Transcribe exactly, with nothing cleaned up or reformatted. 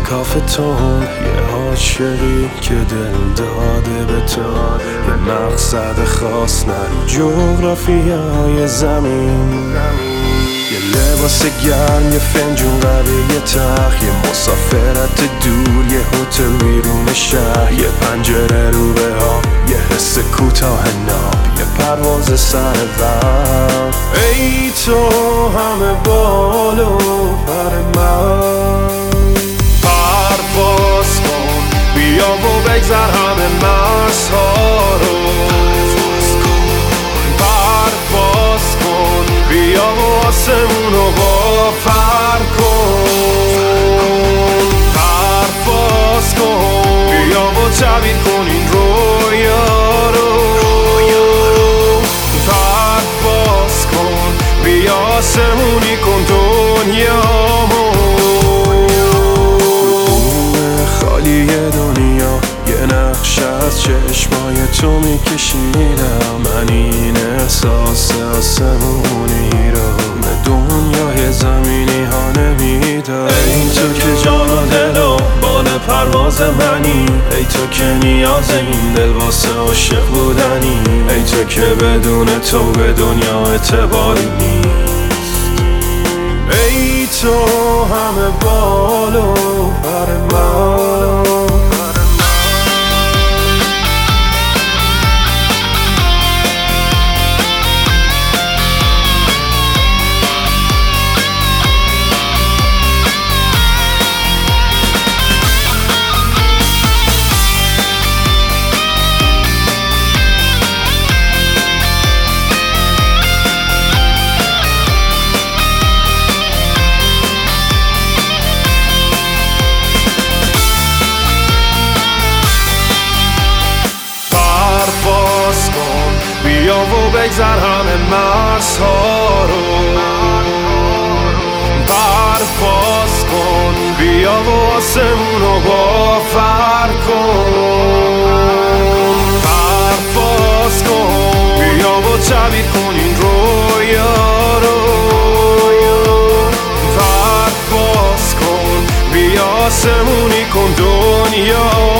کافتون یه عاشقی که دل داده به تو، یه مقصد خاص نه جغرافیای زمین، یه لباس گرم، یه فنجون قهوه، یه تخت، یه مسافرت دور، یه هتل بیرون شهر، یه پنجره رو به آب، یه حس کوتاه ناب، یه پرواز سر وقت. ای تو همه بال و پر من، پرواز کن بیا و بگذر همه مرزها رو، پرواز کن بیا و آسمون رو بافر کن، پرواز کن بیا و تعبیر کن این رویا رو، پرواز کن بیا آسمونی کن دنیامو. خالی دنیا یه نقش از چشمای تو میکشیدم، من این احساس آسمونی رو به دنیای زمینی ها نمیدم. ای تو که جان و دل و بال پرواز منی، ای تو که نیاز این دل واسه عاشق بودنی، ای تو که بدون تو به دنیا اعتباری نیست. ای تو همه بال و پر من، بیا و بگذر همه مرزها رو، پرواز کن بیا و آسمون رو بافر کن، پرواز کن بیا و تعبیر کن این رویا رو، پرواز کن بیا آسمونی کن دنیا.